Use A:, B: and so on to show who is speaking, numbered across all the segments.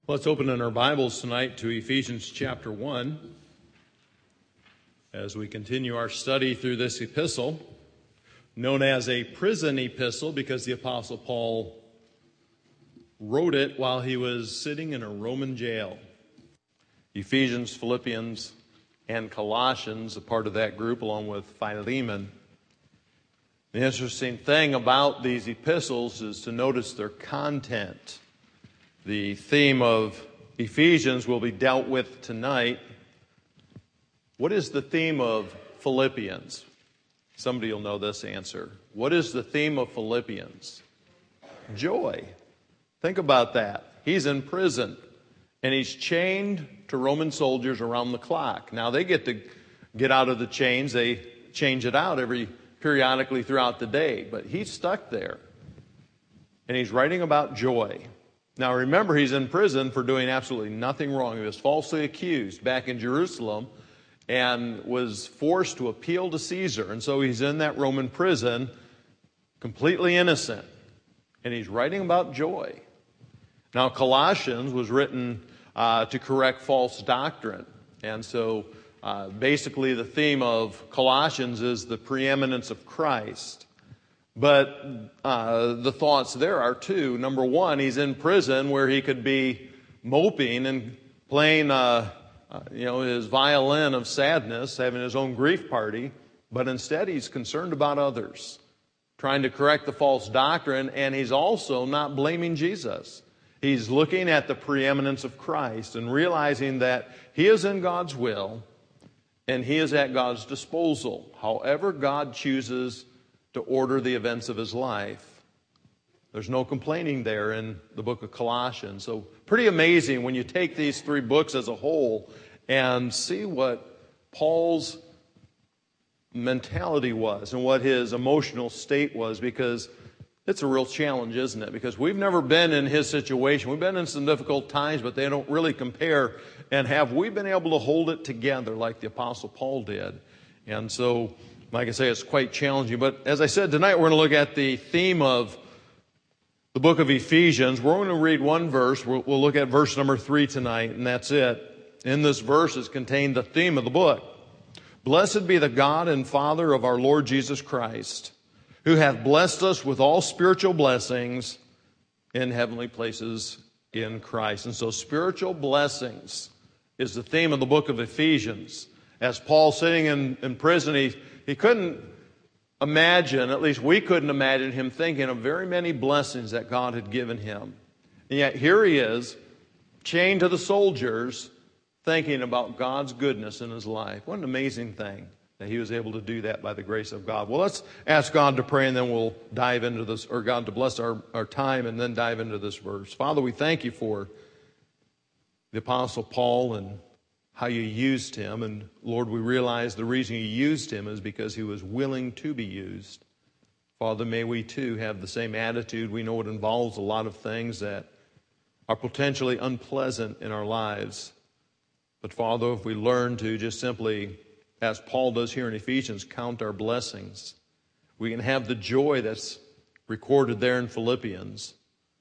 A: Let's open in our Bibles tonight to Ephesians chapter 1 as we continue our study through this epistle, known as a prison epistle because the Apostle Paul wrote it while he was sitting in a Roman jail. Ephesians, Philippians, and Colossians, a part of that group, along with Philemon. The interesting thing about these epistles is to notice their content. The theme of Ephesians will be dealt with tonight. What is the theme of Philippians? Somebody will know this answer. What is the theme of Philippians? Joy. Think about that. He's in prison, and he's chained to Roman soldiers around the clock. Now, they get to get out of the chains. They change it out periodically throughout the day, but he's stuck there, and he's writing about joy. Now remember, he's in prison for doing absolutely nothing wrong. He was falsely accused back in Jerusalem and was forced to appeal to Caesar. And so he's in that Roman prison, completely innocent. And he's writing about joy. Now Colossians was written to correct false doctrine. And so basically the theme of Colossians is the preeminence of Christ. But the thoughts there are two. Number one, he's in prison where he could be moping and playing his violin of sadness, having his own grief party. But instead he's concerned about others, trying to correct the false doctrine, and he's also not blaming Jesus. He's looking at the preeminence of Christ and realizing that he is in God's will and he is at God's disposal. However God chooses to order the events of his life. There's no complaining there in the book of Colossians. So pretty amazing when you take these three books as a whole and see what Paul's mentality was and what his emotional state was, because it's a real challenge, isn't it? Because we've never been in his situation. We've been in some difficult times, but they don't really compare. And have we been able to hold it together like the Apostle Paul did? And so, like I say, it's quite challenging. But as I said, tonight we're going to look at the theme of the book of Ephesians. We're going to read one verse. We'll look at verse number 3 tonight, and that's it. In this verse is contained the theme of the book. Blessed be the God and Father of our Lord Jesus Christ, who hath blessed us with all spiritual blessings in heavenly places in Christ. And so spiritual blessings is the theme of the book of Ephesians. As Paul sitting in prison, he couldn't imagine, at least we couldn't imagine him thinking of very many blessings that God had given him. And yet here he is, chained to the soldiers, thinking about God's goodness in his life. What an amazing thing that he was able to do that by the grace of God. Well, let's ask God to pray, and then we'll dive into this, or God to bless our time and then dive into this verse. Father, we thank you for the Apostle Paul and how you used him. And Lord, we realize the reason you used him is because he was willing to be used. Father, may we too have the same attitude. We know it involves a lot of things that are potentially unpleasant in our lives. But Father, if we learn to just simply, as Paul does here in Ephesians, count our blessings, we can have the joy that's recorded there in Philippians,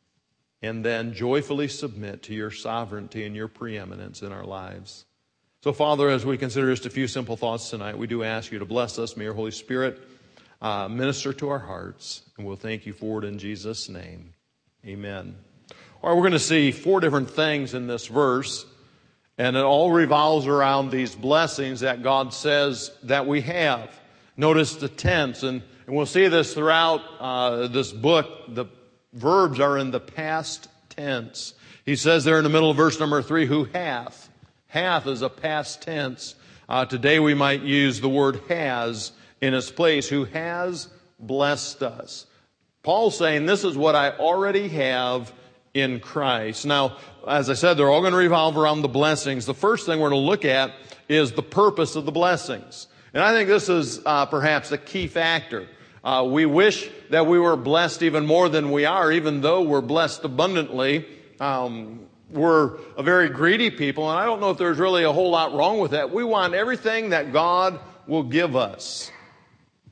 A: and then joyfully submit to your sovereignty and your preeminence in our lives. So, Father, as we consider just a few simple thoughts tonight, we do ask you to bless us. May your Holy Spirit minister to our hearts, and we'll thank you for it in Jesus' name. Amen. All right, we're going to see 4 different things in this verse, and it all revolves around these blessings that God says that we have. Notice the tense, and we'll see this throughout this book. The verbs are in the past tense. He says there in the middle of verse number 3, who hath. Hath is a past tense. Today we might use the word has in its place. Who has blessed us. Paul's saying this is what I already have in Christ. Now, as I said, they're all going to revolve around the blessings. The first thing we're going to look at is the purpose of the blessings. And I think this is perhaps a key factor. We wish that we were blessed even more than we are, even though we're blessed abundantly. We're a very greedy people, and I don't know if there's really a whole lot wrong with that. We want everything that God will give us.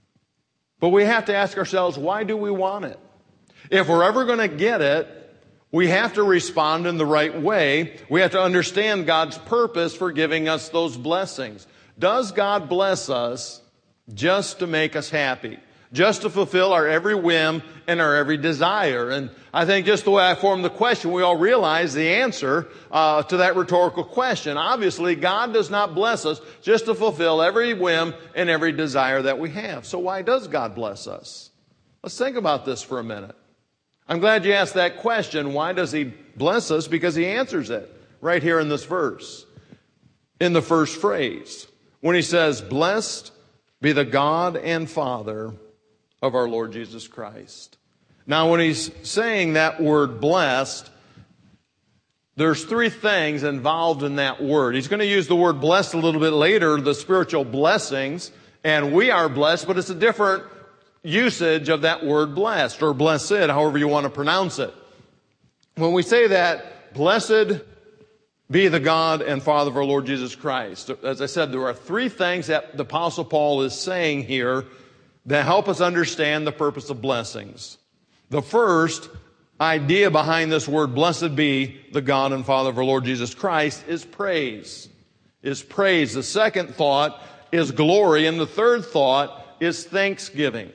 A: But we have to ask ourselves, why do we want it? If we're ever going to get it, We have to respond in the right way. We have to understand God's purpose for giving us those blessings. Does God bless us just to make us happy? Just to fulfill our every whim and our every desire? And I think just the way I formed the question, we all realize the answer to that rhetorical question. Obviously, God does not bless us just to fulfill every whim and every desire that we have. So why does God bless us? Let's think about this for a minute. I'm glad you asked that question. Why does He bless us? Because He answers it right here in this verse. In the first phrase, when He says, "Blessed be the God and Father of our Lord Jesus Christ." Now, when He's saying that word blessed, there's three things involved in that word. He's going to use the word blessed a little bit later, the spiritual blessings, and we are blessed, but it's a different usage of that word blessed, or blessed, however you want to pronounce it. When we say that, blessed be the God and Father of our Lord Jesus Christ. As I said, there are three things that the Apostle Paul is saying here that help us understand the purpose of blessings. The first idea behind this word, blessed be the God and Father of our Lord Jesus Christ, is praise. Is praise. The second thought is glory, and the third thought is thanksgiving.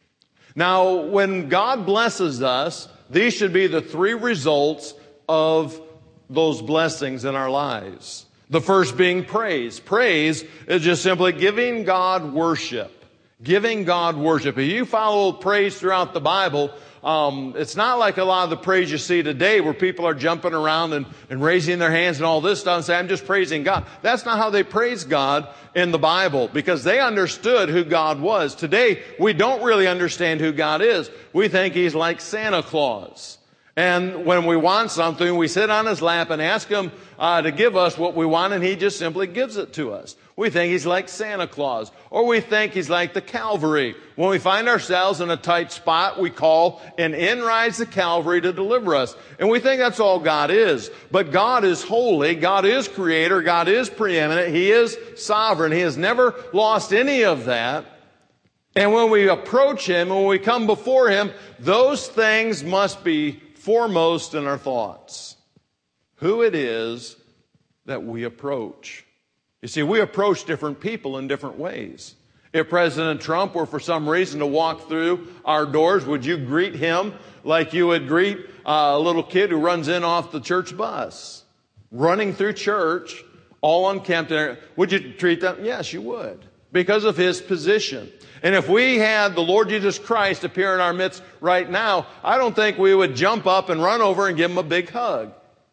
A: Now, when God blesses us, these should be the three results of those blessings in our lives. The first being praise. Praise is just simply giving God worship. Giving God worship. If you follow praise throughout the Bible, it's not like a lot of the praise you see today where people are jumping around and raising their hands and all this stuff and say, "I'm just praising God." That's not how they praise God in the Bible, because they understood who God was. Today, we don't really understand who God is. We think He's like Santa Claus. And when we want something, we sit on His lap and ask Him to give us what we want, and He just simply gives it to us. We think He's like Santa Claus, or we think He's like the Calvary. When we find ourselves in a tight spot, we call, and in rides the Calvary to deliver us. And we think that's all God is. But God is holy, God is creator, God is preeminent, He is sovereign. He has never lost any of that. And when we approach Him, when we come before Him, those things must be foremost in our thoughts. Who it is that we approach. You see, we approach different people in different ways. If President Trump were for some reason to walk through our doors, would you greet him like you would greet a little kid who runs in off the church bus? Running through church, all unkempt. Would you treat them? Yes, you would. Because of his position. And if we had the Lord Jesus Christ appear in our midst right now, I don't think we would jump up and run over and give Him a big hug.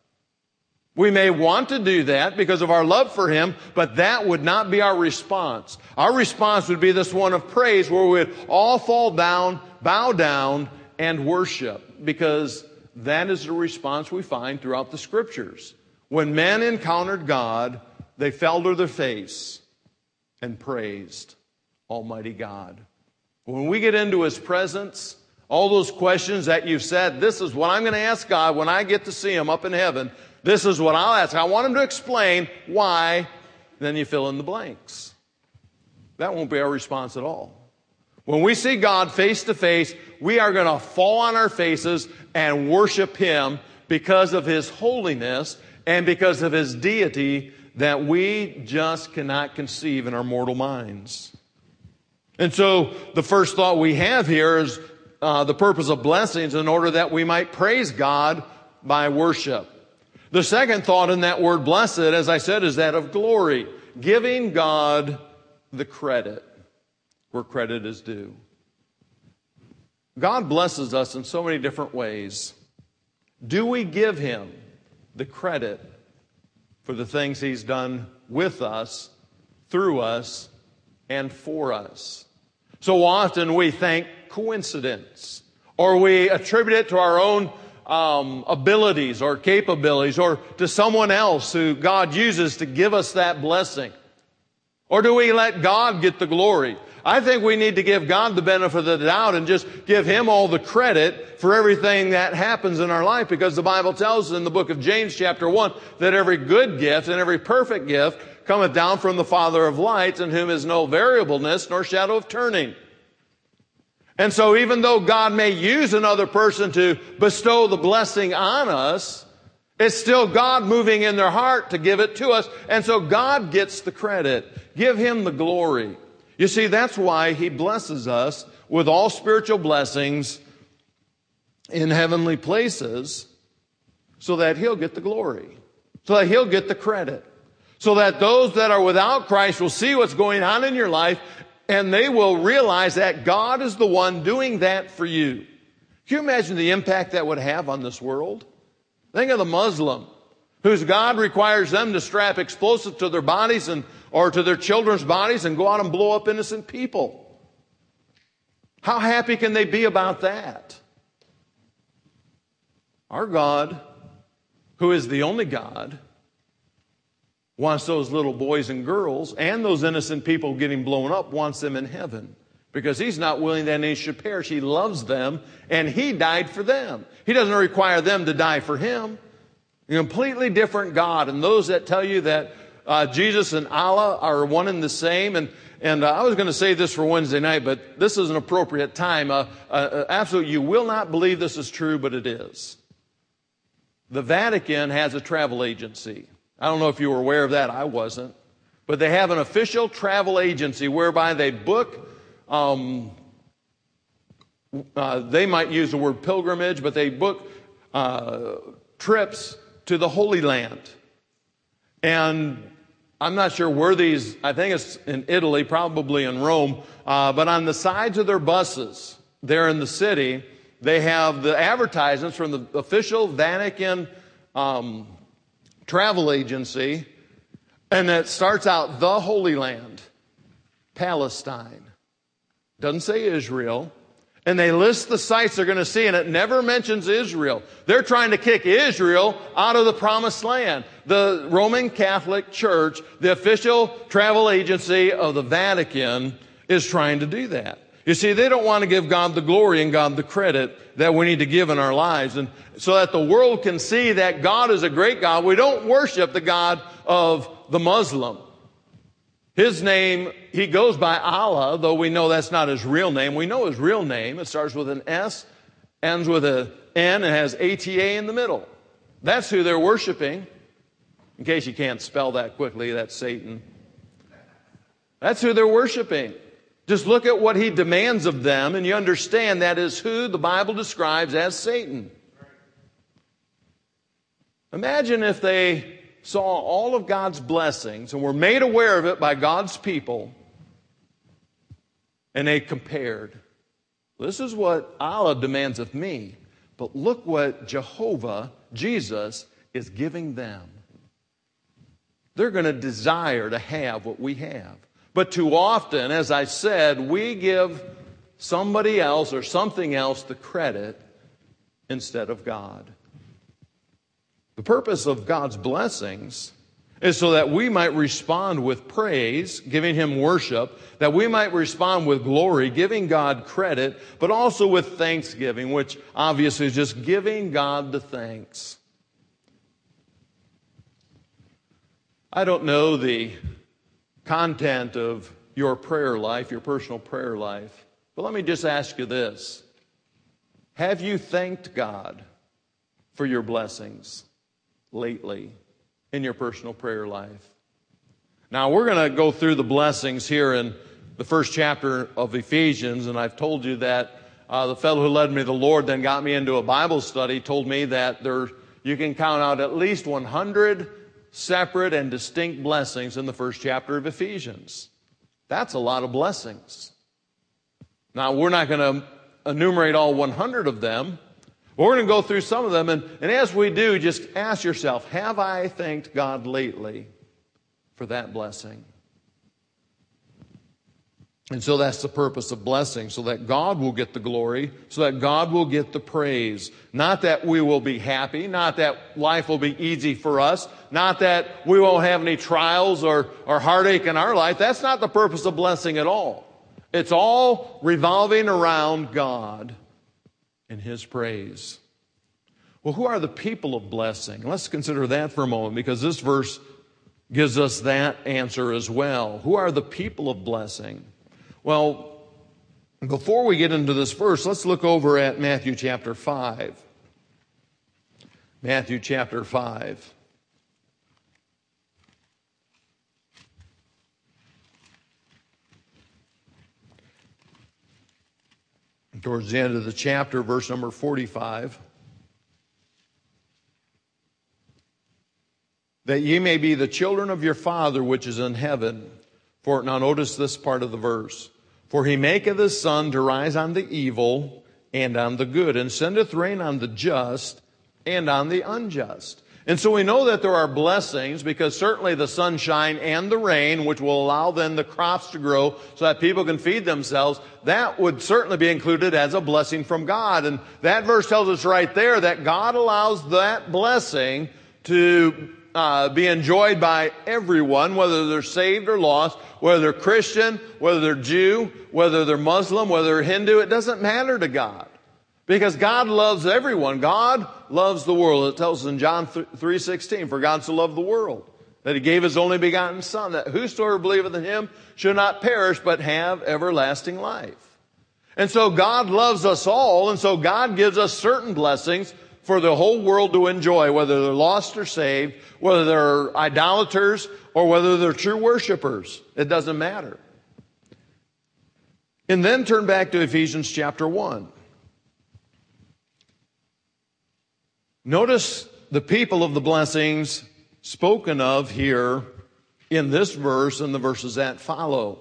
A: We may want to do that because of our love for Him, but that would not be our response. Our response would be this one of praise, where we would all fall down, bow down, and worship, because that is the response we find throughout the Scriptures. When men encountered God, they fell to their face and praised Almighty God. When we get into His presence, all those questions that you've said, this is what I'm going to ask God when I get to see Him up in heaven. This is what I'll ask. I want Him to explain why. Then you fill in the blanks. That won't be our response at all. When we see God face to face, we are going to fall on our faces and worship Him because of His holiness and because of His deity that we just cannot conceive in our mortal minds. And so the first thought we have here is the purpose of blessings in order that we might praise God by worship. The second thought in that word blessed, as I said, is that of glory. Giving God the credit where credit is due. God blesses us in so many different ways. Do we give Him the credit for the things He's done with us, through us, and for us? So often we think coincidence, or we attribute it to our own abilities or capabilities, or to someone else who God uses to give us that blessing. Or do we let God get the glory? I think we need to give God the benefit of the doubt and just give Him all the credit for everything that happens in our life, because the Bible tells us in the book of James chapter 1 that every good gift and every perfect gift cometh down from the Father of lights, in whom is no variableness nor shadow of turning. And so even though God may use another person to bestow the blessing on us, it's still God moving in their heart to give it to us. And so God gets the credit. Give Him the glory. You see, that's why He blesses us with all spiritual blessings in heavenly places, so that He'll get the glory, so that He'll get the credit, so that those that are without Christ will see what's going on in your life, and they will realize that God is the one doing that for you. Can you imagine the impact that would have on this world? Think of the Muslim, whose God requires them to strap explosives to their bodies or to their children's bodies and go out and blow up innocent people. How happy can they be about that? Our God, who is the only God, wants those little boys and girls and those innocent people getting blown up, wants them in heaven. Because He's not willing that any should perish. He loves them, and He died for them. He doesn't require them to die for Him. A completely different God. And those that tell you that Jesus and Allah are one and the same, and I was going to say this for Wednesday night, but this is an appropriate time. Absolutely, you will not believe this is true, but it is. The Vatican has a travel agency. I don't know if you were aware of that. I wasn't. But they have an official travel agency whereby they book, they might use the word pilgrimage, but they book trips to the Holy Land. And I'm not sure where these, I think it's in Italy, probably in Rome, but on the sides of their buses there in the city, they have the advertisements from the official Vatican travel agency, and it starts out, the Holy Land, Palestine. Doesn't say Israel. And they list the sites they're going to see, and it never mentions Israel. They're trying to kick Israel out of the promised land. The Roman Catholic Church, the official travel agency of the Vatican, is trying to do that. You see, they don't want to give God the glory and God the credit that we need to give in our lives. And so that the world can see that God is a great God. We don't worship the God of the Muslim. His name, he goes by Allah, though we know that's not his real name. We know his real name. It starts with an S, ends with an N, and has ATA in the middle. That's who they're worshiping. In case you can't spell that quickly, that's Satan. That's who they're worshiping. Just look at what he demands of them, and you understand that is who the Bible describes as Satan. Imagine if they saw all of God's blessings and were made aware of it by God's people, and they compared. This is what Allah demands of me, but look what Jehovah, Jesus, is giving them. They're going to desire to have what we have. But too often, as I said, we give somebody else or something else the credit instead of God. The purpose of God's blessings is so that we might respond with praise, giving Him worship, that we might respond with glory, giving God credit, but also with thanksgiving, which obviously is just giving God the thanks. I don't know the content of your prayer life, your personal prayer life, but let me just ask you this. Have you thanked God for your blessings lately in your personal prayer life? Now, we're going to go through the blessings here in the first chapter of Ephesians, and I've told you that the fellow who led me to the Lord then got me into a Bible study, told me that you can count out at least 100 separate and distinct blessings in the first chapter of Ephesians. That's a lot of blessings. Now, we're not going to enumerate all 100 of them. We're going to go through some of them, and as we do, just ask yourself, have I thanked God lately for that blessing? And so that's the purpose of blessing, so that God will get the glory, so that God will get the praise. Not that we will be happy, not that life will be easy for us, not that we won't have any trials or heartache in our life. That's not the purpose of blessing at all. It's all revolving around God and His praise. Well, who are the people of blessing? Let's consider that for a moment, because this verse gives us that answer as well. Who are the people of blessing? Well, Before we get into this verse, let's look over at Matthew chapter 5. Matthew chapter 5. Towards the end of the chapter, verse number 45. That ye may be the children of your Father which is in heaven. For, now notice this part of the verse. For he maketh his sun to rise on the evil and on the good, and sendeth rain on the just and on the unjust. And so we know that there are blessings, because certainly the sunshine and the rain, which will allow then the crops to grow so that people can feed themselves, that would certainly be included as a blessing from God. And that verse tells us right there that God allows that blessing to be enjoyed by everyone, whether they're saved or lost, whether they're Christian, whether they're Jew, whether they're Muslim, whether they're Hindu. It doesn't matter to God, because God loves everyone. God loves the world. It tells us in John 3:16, for God so loved the world that he gave his only begotten Son, that whosoever believeth in him should not perish but have everlasting life. And so God loves us all, and so God gives us certain blessings for the whole world to enjoy, whether they're lost or saved, whether they're idolaters or whether they're true worshipers. It doesn't matter. And then turn back to Ephesians chapter 1. Notice the people of the blessings spoken of here in this verse and the verses that follow.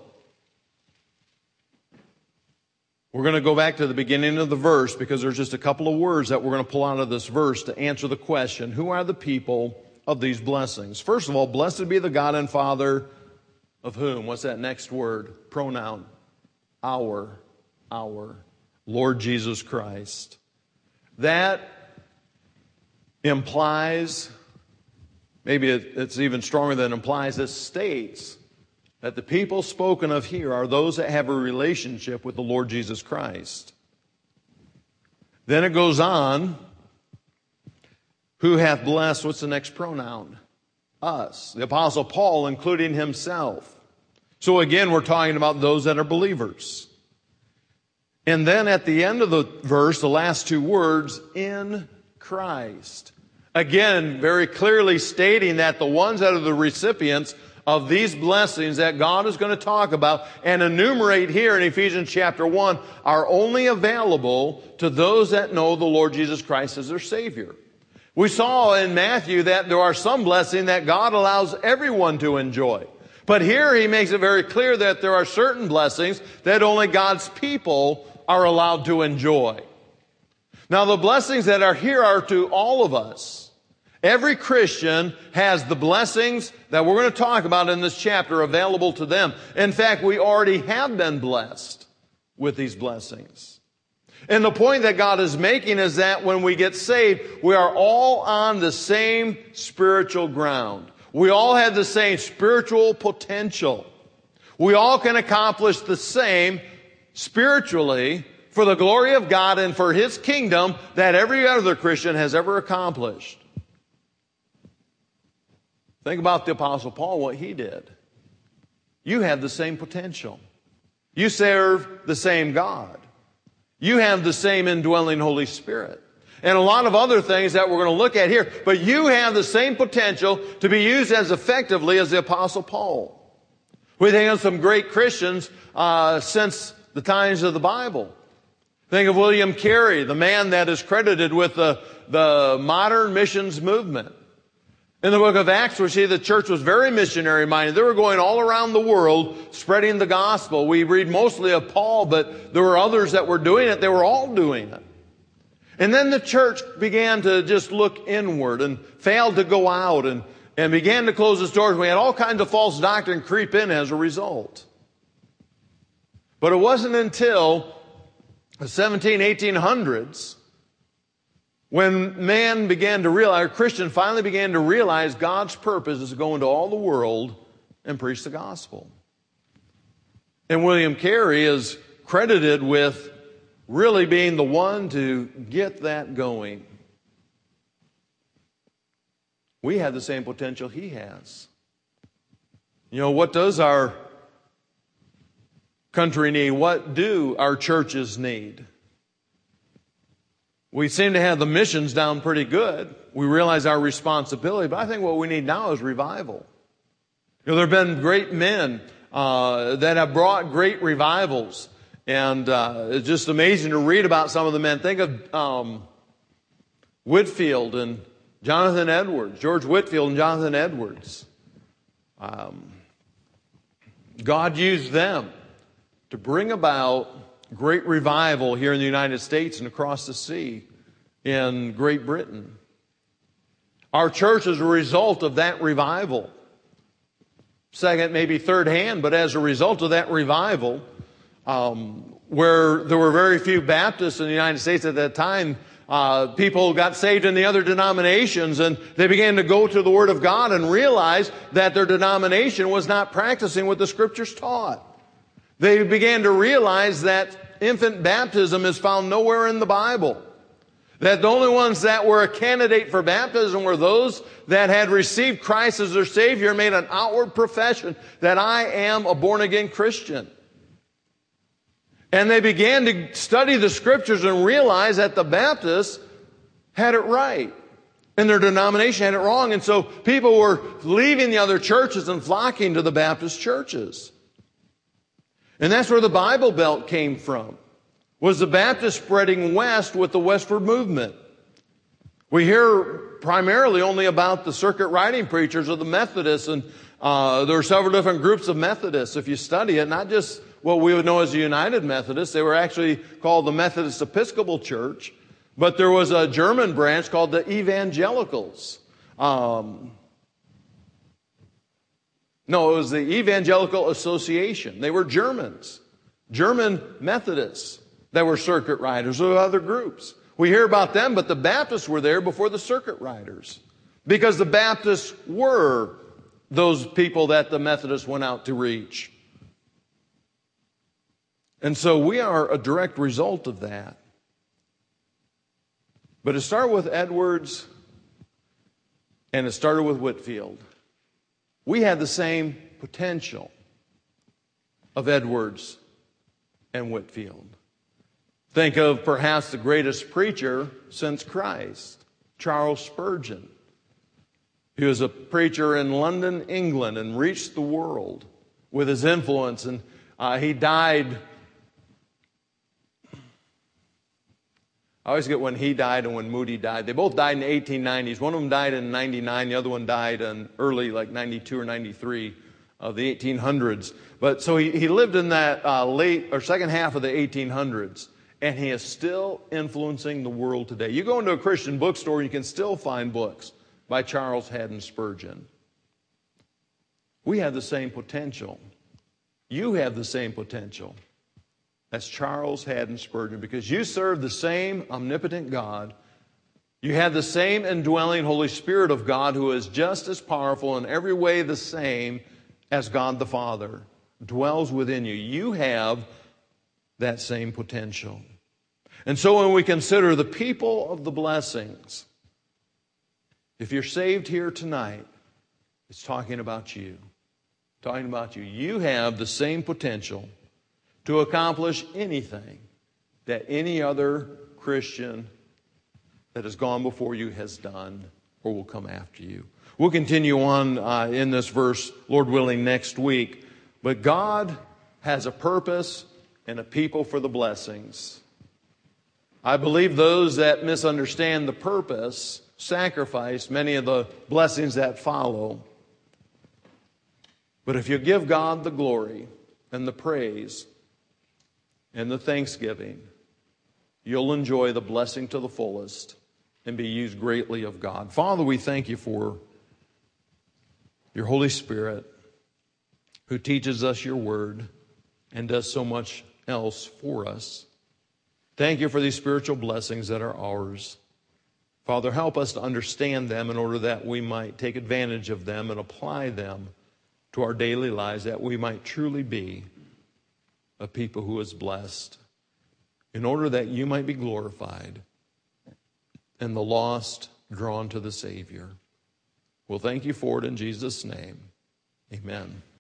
A: We're going to go back to the beginning of the verse, because there's just a couple of words that we're going to pull out of this verse to answer the question, who are the people of these blessings? First of all, blessed be the God and Father of whom? What's that next word? Pronoun. Our Lord Jesus Christ. That implies, maybe it's even stronger than implies, it states that the people spoken of here are those that have a relationship with the Lord Jesus Christ. Then it goes on, who hath blessed, what's the next pronoun? Us. The Apostle Paul, including himself. So again, we're talking about those that are believers. And then at the end of the verse, the last two words, in Christ. Again, very clearly stating that the ones that are the recipients of these blessings that God is going to talk about and enumerate here in Ephesians chapter 1 are only available to those that know the Lord Jesus Christ as their Savior. We saw in Matthew that there are some blessings that God allows everyone to enjoy. But here he makes it very clear that there are certain blessings that only God's people are allowed to enjoy. Now, the blessings that are here are to all of us. Every Christian has the blessings that we're going to talk about in this chapter available to them. In fact, we already have been blessed with these blessings. And the point that God is making is that when we get saved, we are all on the same spiritual ground. We all have the same spiritual potential. We all can accomplish the same spiritually for the glory of God and for His kingdom that every other Christian has ever accomplished. Think about the Apostle Paul, what he did. You have the same potential. You serve the same God. You have the same indwelling Holy Spirit. And a lot of other things that we're going to look at here. But you have the same potential to be used as effectively as the Apostle Paul. We think of some great Christians since the times of the Bible. Think of William Carey, the man that is credited with the modern missions movement. In the book of Acts, we see the church was very missionary-minded. They were going all around the world spreading the gospel. We read mostly of Paul, but there were others that were doing it. They were all doing it. And then the church began to just look inward and failed to go out and began to close its doors. We had all kinds of false doctrine creep in as a result. But it wasn't until the 1800s when man began to realize, Christian finally began to realize God's purpose is to go into all the world and preach the gospel. And William Carey is credited with really being the one to get that going. We have the same potential he has. You know, what does our country need? What do our churches need? We seem to have the missions down pretty good. We realize our responsibility, but I think what we need now is revival. There have been great men that have brought great revivals, and it's just amazing to read about some of the men. Think of Whitefield and Jonathan Edwards, George Whitefield and Jonathan Edwards. God used them to bring about great revival here in the United States and across the sea in Great Britain. Our church is a result of that revival. Second, maybe third hand, but as a result of that revival, where there were very few Baptists in the United States at that time, people got saved in the other denominations, and they began to go to the Word of God and realize that their denomination was not practicing what the Scriptures taught. They began to realize that infant baptism is found nowhere in the Bible. That the only ones that were a candidate for baptism were those that had received Christ as their Savior and made an outward profession that I am a born-again Christian. And they began to study the Scriptures and realize that the Baptists had it right and their denomination had it wrong. And so people were leaving the other churches and flocking to the Baptist churches. And that's where the Bible Belt came from, was the Baptists spreading west with the westward movement. We hear primarily only about the circuit riding preachers of the Methodists, and there are several different groups of Methodists. If you study it, not just what we would know as the United Methodists, they were actually called the Methodist Episcopal Church, but there was a German branch called the Evangelicals. No, it was the Evangelical Association. They were Germans, German Methodists that were circuit riders of other groups. We hear about them, but the Baptists were there before the circuit riders, because the Baptists were those people that the Methodists went out to reach. And so we are a direct result of that. But it started with Edwards, and it started with Whitefield. We had the same potential of Edwards and Whitefield. Think of perhaps the greatest preacher since Christ, Charles Spurgeon. He was a preacher in London, England, and reached the world with his influence. And he died. I always get when he died and when Moody died. They both died in the 1890s. One of them died in 99. The other one died in early, like 92 or 93 of the 1800s. But so he lived in that late or second half of the 1800s. And he is still influencing the world today. You go into a Christian bookstore and you can still find books by Charles Haddon Spurgeon. We have the same potential. You have the same potential as Charles Haddon Spurgeon, because you serve the same omnipotent God. You have the same indwelling Holy Spirit of God, who is just as powerful in every way the same as God the Father dwells within you. You have that same potential. And so when we consider the people of the blessings, if you're saved here tonight, it's talking about you. Talking about you. You have the same potential to accomplish anything that any other Christian that has gone before you has done or will come after you. We'll continue on in this verse, Lord willing, next week. But God has a purpose and a people for the blessings. I believe those that misunderstand the purpose sacrifice many of the blessings that follow. But if you give God the glory and the praise and the thanksgiving, you'll enjoy the blessing to the fullest and be used greatly of God. Father, we thank you for your Holy Spirit, who teaches us your word and does so much else for us. Thank you for these spiritual blessings that are ours. Father, help us to understand them in order that we might take advantage of them and apply them to our daily lives, that we might truly be a people who is blessed, in order that you might be glorified and the lost drawn to the Savior. Well, thank you for it in Jesus' name. Amen.